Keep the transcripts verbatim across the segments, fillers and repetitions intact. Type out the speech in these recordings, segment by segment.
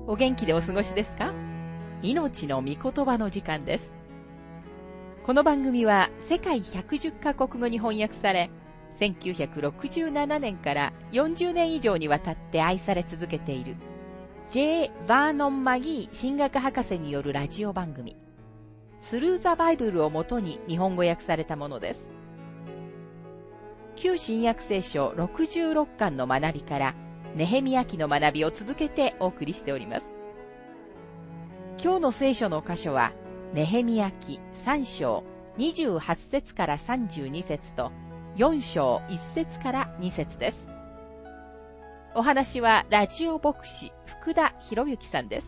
お元気でお過ごしですか？命の御言葉の時間です。この番組は世界ひゃくじゅっカ国語に翻訳され、せんきゅうひゃくろくじゅうななねんからよんじゅうねん以上にわたって愛され続けている ジェイ・バーノン・マギー神学博士によるラジオ番組、スルー・ザ・バイブルをもとに日本語訳されたものです。旧新約聖書ろくじゅうろっかんの学びからネヘミヤ記の学びを続けてお送りしております。今日の聖書の箇所はネヘミヤ記さん章にじゅうはち節からさんじゅうに節とよん章いち節からに節です。お話はラジオ牧師福田博之さんです。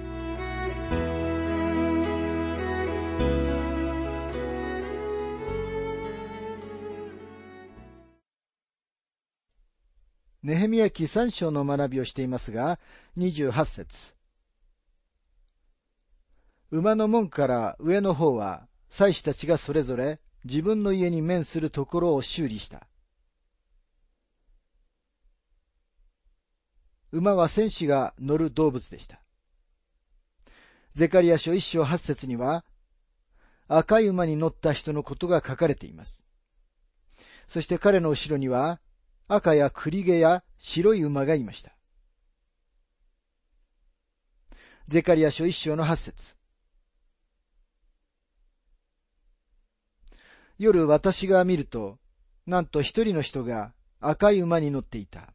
ネヘミヤ記さん章の学びをしていますが、にじゅうはち節。馬の門から上の方は、祭司たちがそれぞれ自分の家に面するところを修理した。馬は戦士が乗る動物でした。ゼカリヤ書いち章はち節には、赤い馬に乗った人のことが書かれています。そして彼の後ろには、赤や栗毛や白い馬がいました。ゼカリヤ書いち章のはち節。夜私が見ると、なんと一人の人が赤い馬に乗っていた。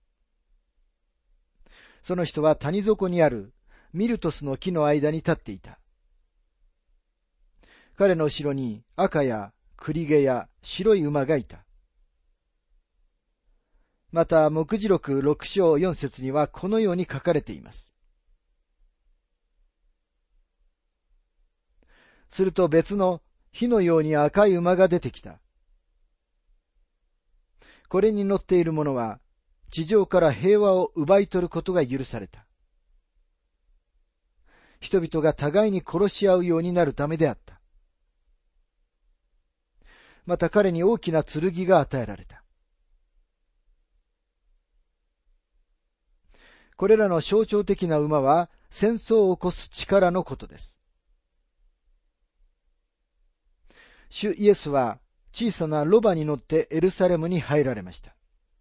その人は谷底にあるミルトスの木の間に立っていた。彼の後ろに赤や栗毛や白い馬がいた。また、黙示録ろく章よん節にはこのように書かれています。すると別の火のように赤い馬が出てきた。これに乗っている者は、地上から平和を奪い取ることが許された。人々が互いに殺し合うようになるためであった。また彼に大きな剣が与えられた。これらの象徴的な馬は戦争を起こす力のことです。主イエスは小さなロバに乗ってエルサレムに入られました。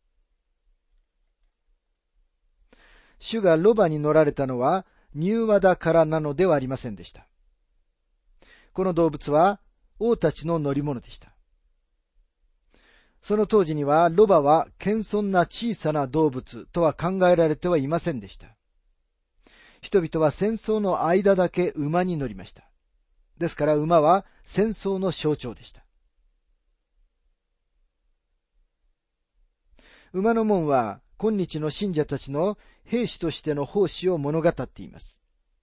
主がロバに乗られたのは柔和だからなのではありませんでした。この動物は王たちの乗り物でした。その当時にはロバは謙遜な小さな動物とは考えられてはいませんでした。人々は戦争の間だけ馬に乗りました。ですから馬は戦争の象徴でした。馬の門は今日の信者たちの兵士としての奉仕を物語っています。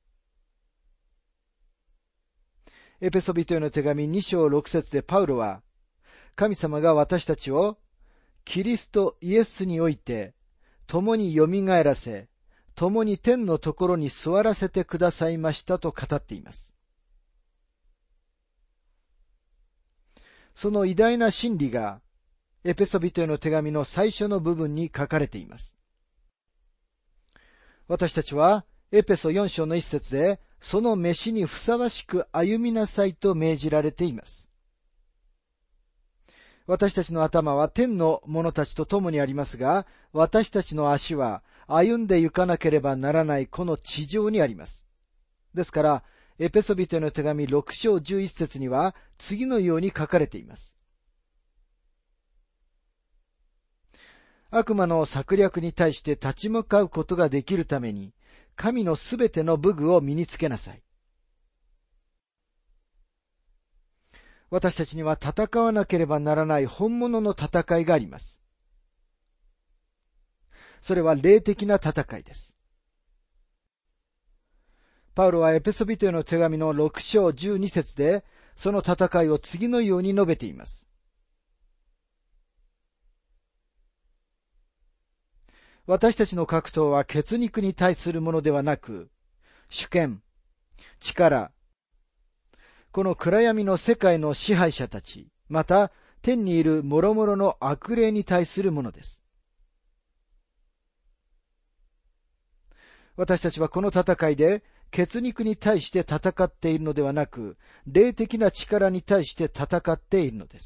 エペソビトへの手紙に章ろく節でパウロは、神様が私たちをキリストイエスにおいて共によみがえらせ、共に天のところに座らせてくださいましたと語っています。その偉大な真理がエペソビトへの手紙の最初の部分に書かれています。私たちはエペソよん章の一節でその召しにふさわしく歩みなさいと命じられています。私たちの頭は天の者たちと共にありますが、私たちの足は歩んで行かなければならないこの地上にあります。ですから、エペソビトへの手紙ろく章じゅういち節には次のように書かれています。悪魔の策略に対して立ち向かうことができるために、神のすべての武具を身につけなさい。私たちには戦わなければならない本物の戦いがあります。それは霊的な戦いです。パウロはエペソビトへの手紙のろく章じゅうに節で、その戦いを次のように述べています。私たちの格闘は血肉に対するものではなく、主権、力、この暗闇の世界の支配者たち、また天にいる諸々の悪霊に対するものです。 私たちはこの戦いで血肉に対して戦っているのではなく、霊的な力に対して戦っているのです。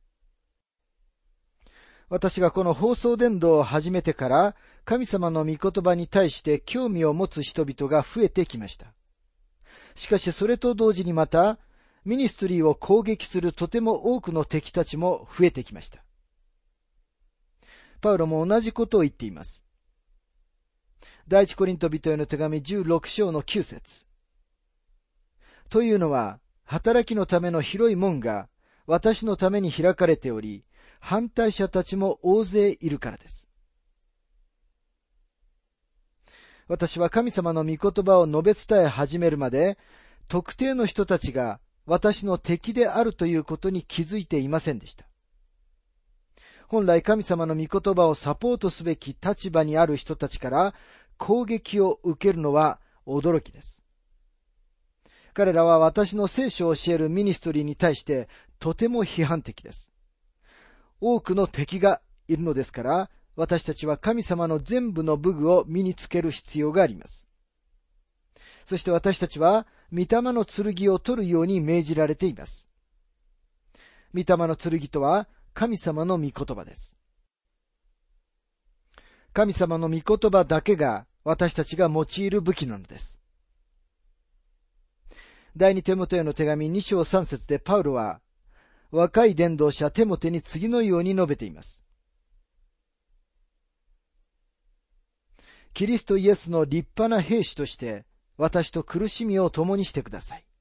私がこの放送伝道を始めてから、神様の御言葉に対して興味を持つ人々が増えてきました。しかしそれと同時にまた、ミニストリーを攻撃するとても多くの敵たちも増えてきました。パウロも同じことを言っています。第一コリント人への手紙じゅうろく章のきゅう節。というのは、働きのための広い門が私のために開かれており、反対者たちも大勢いるからです。私は神様の御言葉を述べ伝え始めるまで、特定の人たちが私の敵であるということに気づいていませんでした。本来神様の御言葉をサポートすべき立場にある人たちから攻撃を受けるのは驚きです。彼らは私の聖書を教えるミニストリーに対してとても批判的です。多くの敵がいるのですから、私たちは神様の全部の武具を身につける必要があります。そして私たちは、御霊の剣を取るように命じられています。御霊の剣とは、神様の御言葉です。神様の御言葉だけが私たちが用いる武器なのです。第二テモテへの手紙に章さん節でパウロは、若い伝道者テモテに次のように述べています。キリストイエスの立派な兵士として、私と苦しみを共にしてください。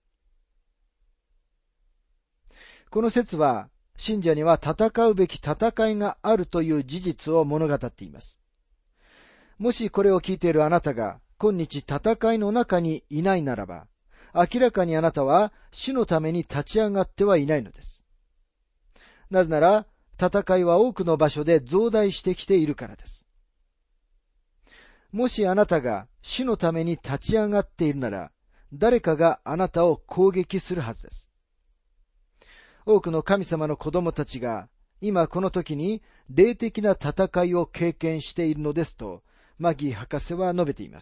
この説は、信者には戦うべき戦いがあるという事実を物語っています。もしこれを聞いているあなたが、今日戦いの中にいないならば、明らかにあなたは主のために立ち上がってはいないのです。なぜなら、戦いは多くの場所で増大してきているからです。もしあなたが主のために立ち上がっているなら、誰かがあなたを攻撃するはずです。多くの神様の子供たちが、今この時に霊的な戦いを経験しているのですと、マギー博士は述べています。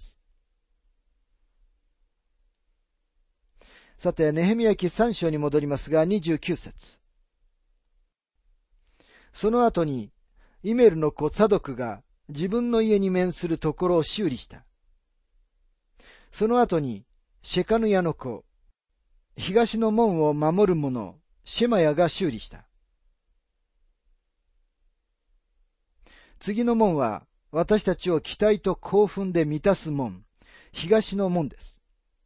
さて、ネヘミヤ記さん章に戻りますが、にじゅうきゅう節。その後に、イメルの子サドクが自分の家に面するところを修理した。その後に、シェカヌヤの子、東の門を守る者、シェマヤが修理した。次の門は、私たちを期待と興奮で満たす門、東の門です。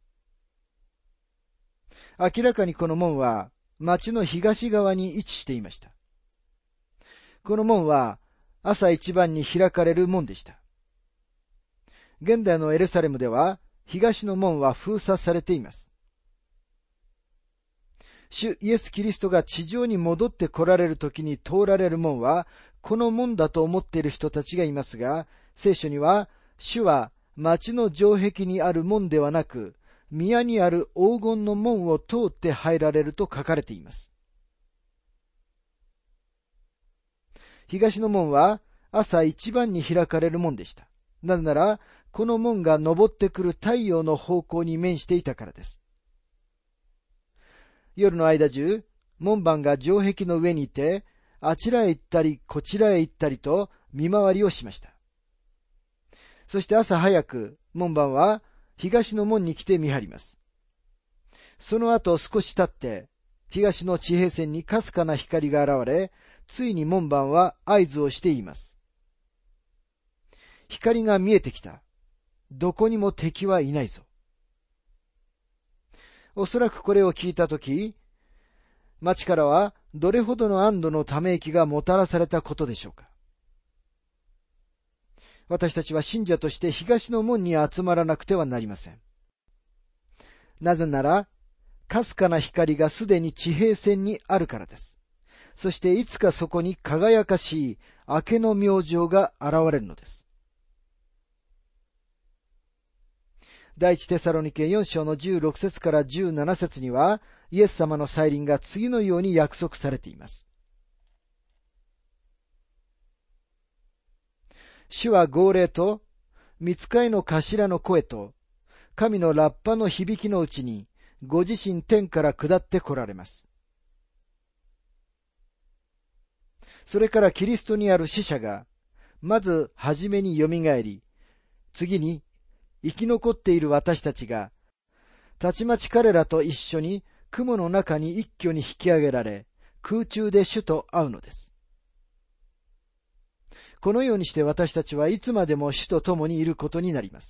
明らかにこの門は、町の東側に位置していました。この門は、朝一番に開かれる門でした。現代のエルサレムでは、東の門は封鎖されています。主イエス・キリストが地上に戻って来られる時に通られる門は、この門だと思っている人たちがいますが、聖書には、主は町の城壁にある門ではなく、宮にある黄金の門を通って入られると書かれています。東の門は朝一番に開かれる門でした。なぜなら、この門が昇ってくる太陽の方向に面していたからです。夜の間中、門番が城壁の上にいて、あちらへ行ったりこちらへ行ったりと見回りをしました。そして朝早く、門番は東の門に来て見張ります。その後少し経って、東の地平線にかすかな光が現れ、ついに門番は合図をして言います。光が見えてきた。どこにも敵はいないぞ。おそらくこれを聞いたとき、町からはどれほどの安堵のため息がもたらされたことでしょうか。私たちは信者として東の門に集まらなくてはなりません。なぜなら、かすかな光がすでに地平線にあるからです。そしていつかそこに輝かしい明けの明星が現れるのです。第一テサロニケよん章のじゅうろく節からじゅうなな節には、イエス様の再臨が次のように約束されています。主は号令と御使いの頭の声と、神のラッパの響きのうちに、ご自身天から下って来られます。それからキリストにある死者が、まずはじめによみがえり、次に生き残っている私たちが、たちまち彼らと一緒に雲の中に一挙に引き上げられ、空中で主と会うのです。このようにして私たちはいつまでも主と共にいることになります。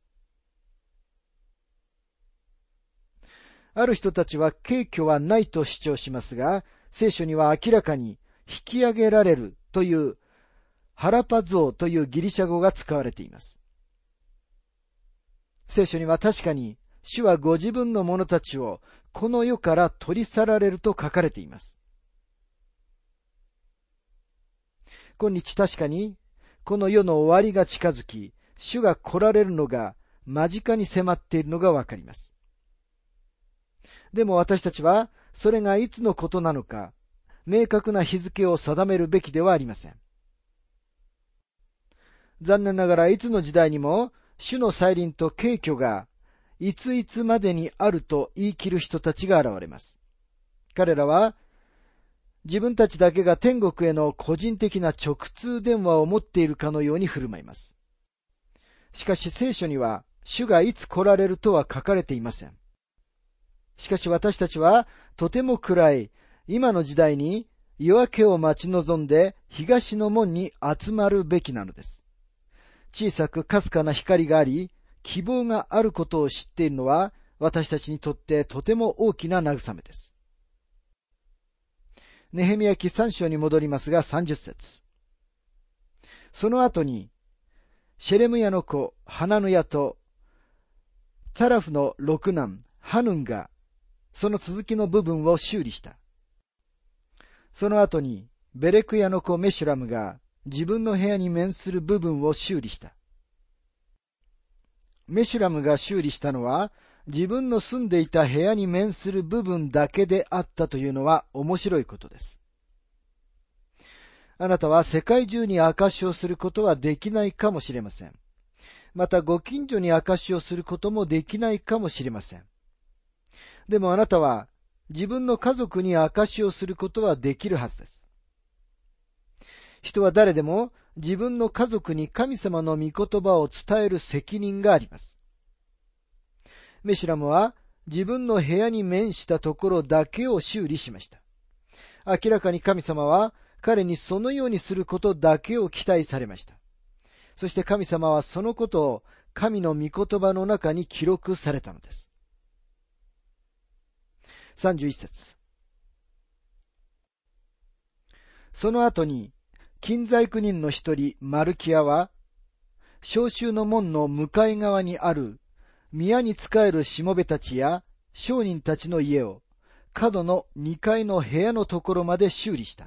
ある人たちは軽挙はないと主張しますが、聖書には明らかに引き上げられるというハラパゾーというギリシャ語が使われています。聖書には確かに主はご自分の者たちをこの世から取り去られると書かれています。今日確かにこの世の終わりが近づき、主が来られるのが間近に迫っているのがわかります。でも私たちはそれがいつのことなのか、明確な日付を定めるべきではありません。残念ながらいつの時代にも主の再臨と軽挙がいついつまでにあると言い切る人たちが現れます。彼らは自分たちだけが天国への個人的な直通電話を持っているかのように振る舞います。しかし聖書には主がいつ来られるとは書かれていません。しかし私たちはとても暗い今の時代に夜明けを待ち望んで東の門に集まるべきなのです。小さくかすかな光があり、希望があることを知っているのは私たちにとってとても大きな慰めです。ネヘミヤ記さん章に戻りますがさんじゅっ節。その後にシェレムヤの子ハナヌヤとツァラフの六男ハヌンがその続きの部分を修理した。その後にベレクヤの子メシュラムが自分の部屋に面する部分を修理した。メシュラムが修理したのは自分の住んでいた部屋に面する部分だけであったというのは面白いことです。あなたは世界中に証しをすることはできないかもしれません。またご近所に証しをすることもできないかもしれません。でもあなたは自分の家族に証しをすることはできるはずです。人は誰でも自分の家族に神様の御言葉を伝える責任があります。メシュラムは自分の部屋に面したところだけを修理しました。明らかに神様は彼にそのようにすることだけを期待されました。そして神様はそのことを神の御言葉の中に記録されたのです。さんじゅういち節。その後に金細工人の一人マルキアは召集の門の向かい側にある宮に仕えるしもべたちや商人たちの家を角のにかいの部屋のところまで修理した。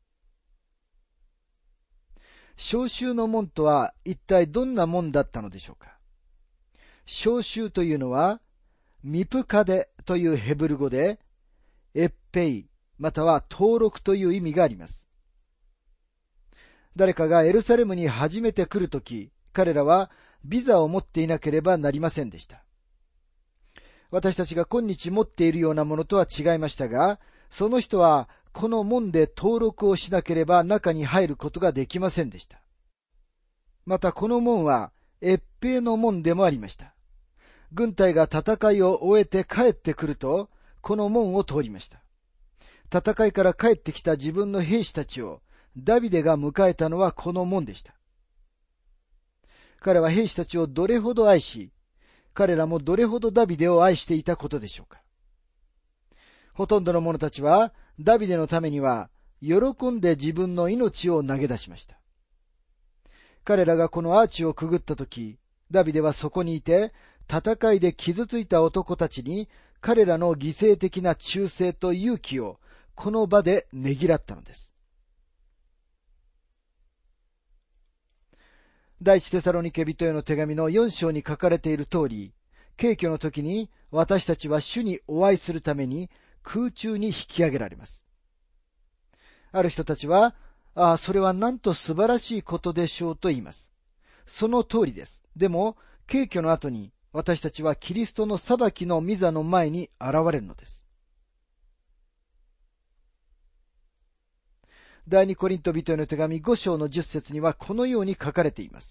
召集の門とは一体どんな門だったのでしょうか。召集というのはミプカデというヘブル語でエッペイまたは登録という意味があります。誰かがエルサレムに初めて来るとき、彼らはビザを持っていなければなりませんでした。私たちが今日持っているようなものとは違いましたが、その人はこの門で登録をしなければ中に入ることができませんでした。またこの門は越兵の門でもありました。軍隊が戦いを終えて帰ってくると、この門を通りました。戦いから帰ってきた自分の兵士たちをダビデが迎えたのはこの門でした。彼は兵士たちをどれほど愛し、彼らもどれほどダビデを愛していたことでしょうか。ほとんどの者たちはダビデのためには喜んで自分の命を投げ出しました。彼らがこのアーチをくぐったとき、ダビデはそこにいて、戦いで傷ついた男たちに彼らの犠牲的な忠誠と勇気をこの場でねぎらったのです。第一テサロニケ人への手紙のよん章に書かれている通り、軽挙の時に私たちは主にお会いするために空中に引き上げられます。ある人たちは、ああ、それはなんと素晴らしいことでしょうと言います。 その通りです。でも、景挙の後に、私たちはキリストの裁きの御座の前に現れるのです。第二コリント人への手紙ご章のじゅっ節にはこのように書かれています。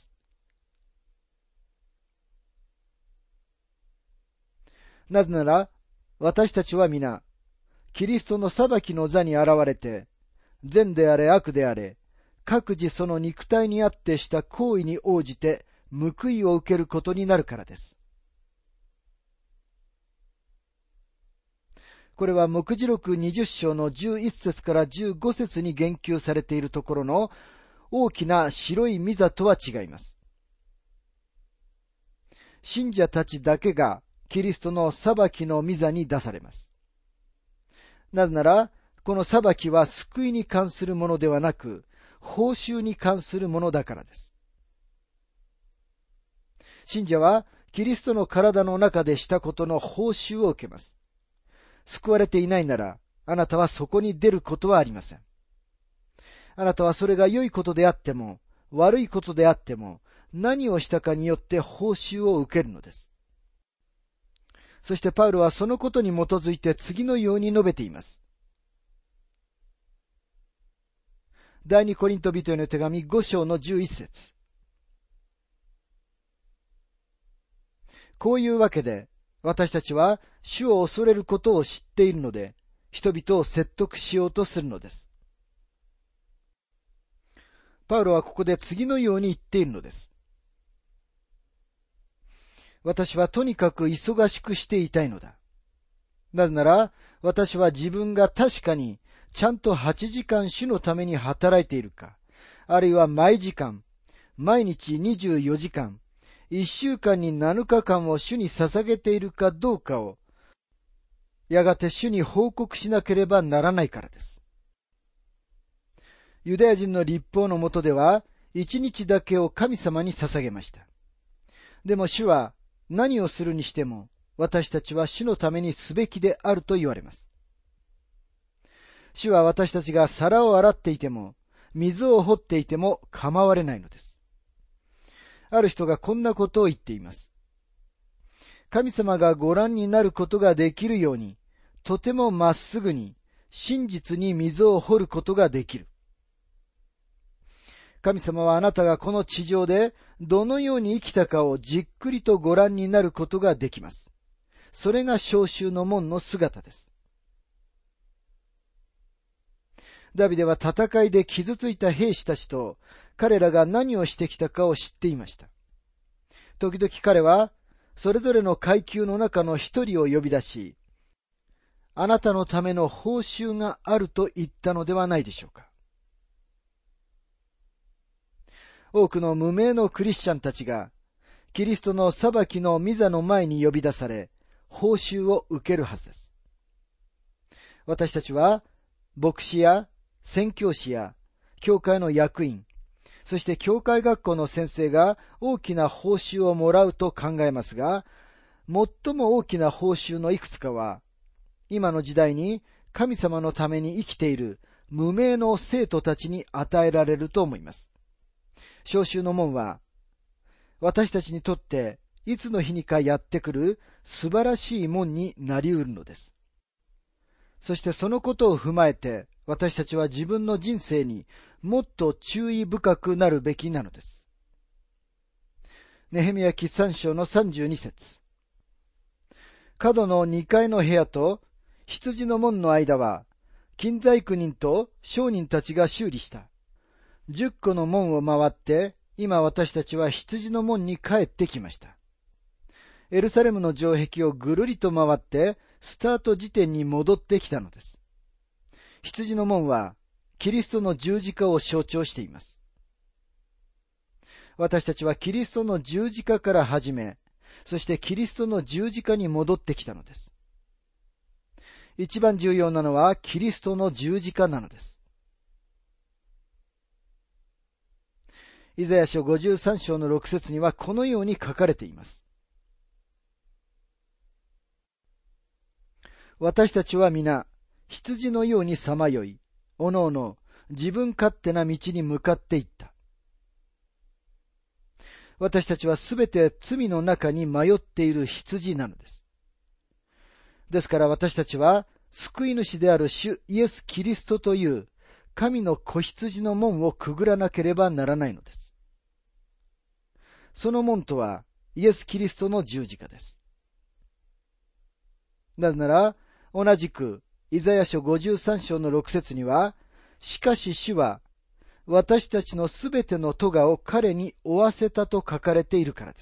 なぜなら、私たちは皆、キリストの裁きの座に現れて、善であれ悪であれ、各自その肉体にあってした行為に応じて報いを受けることになるからです。これは黙示録にじゅっ章のじゅういち節からじゅうご節に言及されているところの大きな白い御座とは違います。信者たちだけがキリストの裁きの御座に出されます。なぜなら、この裁きは救いに関するものではなく、報酬に関するものだからです。信者はキリストの体の中でしたことの報酬を受けます。救われていないなら、あなたはそこに出ることはありません。あなたはそれが良いことであっても、悪いことであっても、何をしたかによって報酬を受けるのです。そしてパウロはそのことに基づいて次のように述べています。第二コリント人への手紙ご章のじゅういち節。こういうわけで、私たちは主を恐れることを知っているので、人々を説得しようとするのです。パウロはここで次のように言っているのです。私はとにかく忙しくしていたいのだ。なぜなら、私は自分が確かにちゃんとはちじかん主のために働いているか、あるいは毎時間、毎日にじゅうよじかん、一週間になのかかんを主に捧げているかどうかを、やがて主に報告しなければならないからです。ユダヤ人の律法の下では、一日だけを神様に捧げました。でも主は何をするにしても、私たちは主のためにすべきであると言われます。主は私たちが皿を洗っていても、水を掘っていても構われないのです。ある人がこんなことを言っています。神様がご覧になることができるように、とてもまっすぐに、真実に水を掘ることができる。神様はあなたがこの地上でどのように生きたかをじっくりとご覧になることができます。それが召集の門の姿です。ダビデは戦いで傷ついた兵士たちと彼らが何をしてきたかを知っていました。時々彼はそれぞれの階級の中の一人を呼び出し、あなたのための報酬があると言ったのではないでしょうか。多くの無名のクリスチャンたちがキリストの裁きの御座の前に呼び出され、報酬を受けるはずです。私たちは牧師や宣教師や教会の役員、そして教会学校の先生が大きな報酬をもらうと考えますが、最も大きな報酬のいくつかは、今の時代に神様のために生きている無名の生徒たちに与えられると思います。召集の門は、私たちにとっていつの日にかやってくる素晴らしい門になり得るのです。そしてそのことを踏まえて、私たちは自分の人生にもっと注意深くなるべきなのです。ネヘミヤ記さん章のさんじゅうに節。角のにかいの部屋と羊の門の間は、金細工人と商人たちが修理した。十個の門を回って、今私たちは羊の門に帰ってきました。エルサレムの城壁をぐるりと回って、スタート時点に戻ってきたのです。羊の門は、キリストの十字架を象徴しています。私たちはキリストの十字架から始め、そしてキリストの十字架に戻ってきたのです。一番重要なのはキリストの十字架なのです。イザヤ書ごじゅうさん章のろく節にはこのように書かれています。私たちは皆、羊のようにさまよい、おのおの自分勝手な道に向かっていった。 私たちはすべて罪の中に迷っている羊なのです。ですから私たちは救い主である主イエス・キリストという神の子羊の門をくぐらなければならないのです。その門とはイエス・キリストの十字架です。なぜなら、同じくイザヤ書ごじゅうさん章のろく節には、しかし主は私たちのすべての咎を彼に負わせたと書かれているからです。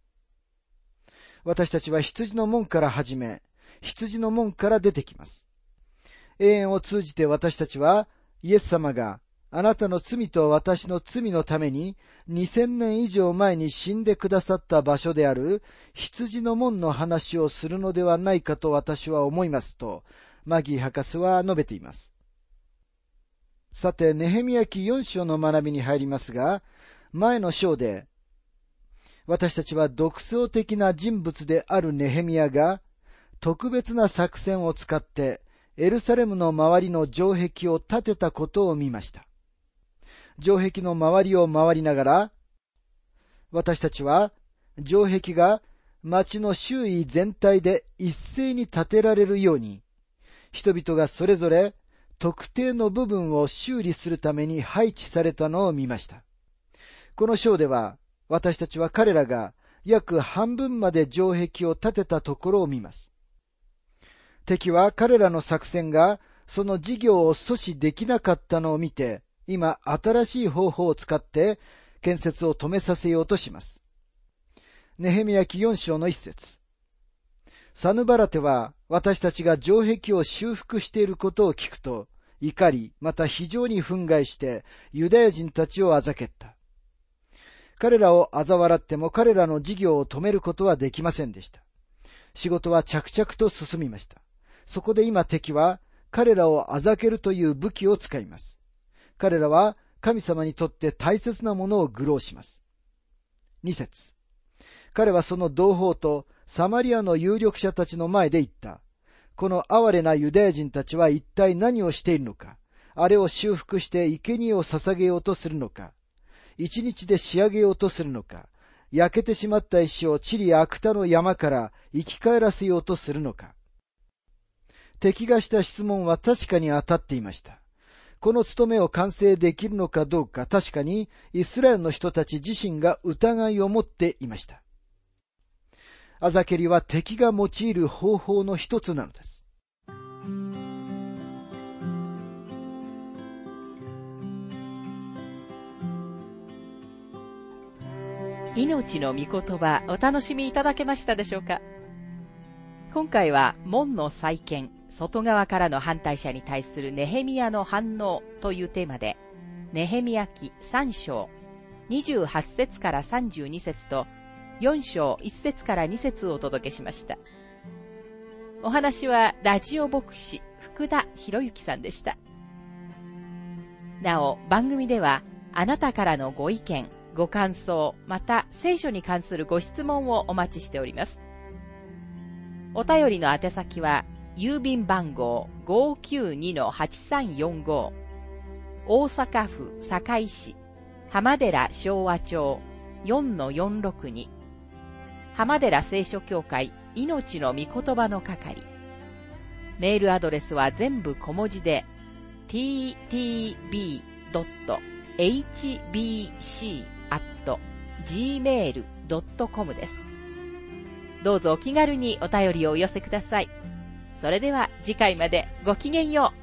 私たちは羊の門から始め、羊の門から出てきます。永遠を通じて私たちは、イエス様があなたの罪と私の罪のためににせんねん以上前に死んでくださった場所である羊の門の話をするのではないかと私は思いますと、マギー博士は述べています。さて、ネヘミヤ記よん章の学びに入りますが、前の章で、私たちは独創的な人物であるネヘミヤが、特別な作戦を使って、エルサレムの周りの城壁を建てたことを見ました。城壁の周りを回りながら、私たちは、城壁が町の周囲全体で一斉に建てられるように、人々がそれぞれ特定の部分を修理するために配置されたのを見ました。この章では、私たちは彼らが約半分まで城壁を建てたところを見ます。敵は彼らの作戦がその事業を阻止できなかったのを見て、今新しい方法を使って建設を止めさせようとします。ネヘミヤ記よん章の一節。サヌバラテは私たちが城壁を修復していることを聞くと、怒り、また非常に憤慨してユダヤ人たちをあざけった。彼らを嘲笑っても彼らの事業を止めることはできませんでした。仕事は着々と進みました。そこで今敵は彼らをあざけるという武器を使います。彼らは神様にとって大切なものを愚弄します。二節。彼はその同胞とサマリアの有力者たちの前で言った。この哀れなユダヤ人たちは一体何をしているのか。あれを修復して生贄を捧げようとするのか。一日で仕上げようとするのか。焼けてしまった石を地理や芥の山から生き返らせようとするのか。敵がした質問は確かに当たっていました。この務めを完成できるのかどうか、確かにイスラエルの人たち自身が疑いを持っていました。あざけりは敵が用いる方法の一つなのです。 命の御言葉、お楽しみいただけましたでしょうか。今回は門の再建、外側からの反対者に対するネヘミヤの反応というテーマで、ネヘミヤ記さん章にじゅうはち節からさんじゅうに節とよん章いち節からに節をお届けしました。お話はラジオ牧師福田博之さんでした。なお、番組ではあなたからのご意見、ご感想、また聖書に関するご質問をお待ちしております。お便りの宛先は郵便番号 ごーきゅうにのはちさんよんご 大阪府堺市浜寺昭和町 よんのよんろくに 浜寺聖書協会命の御言葉の係。メールアドレスは全部小文字で ティーティービードットエイチビーシーアットジーメールドットコム です。どうぞお気軽にお便りをお寄せください。それでは次回までごきげんよう。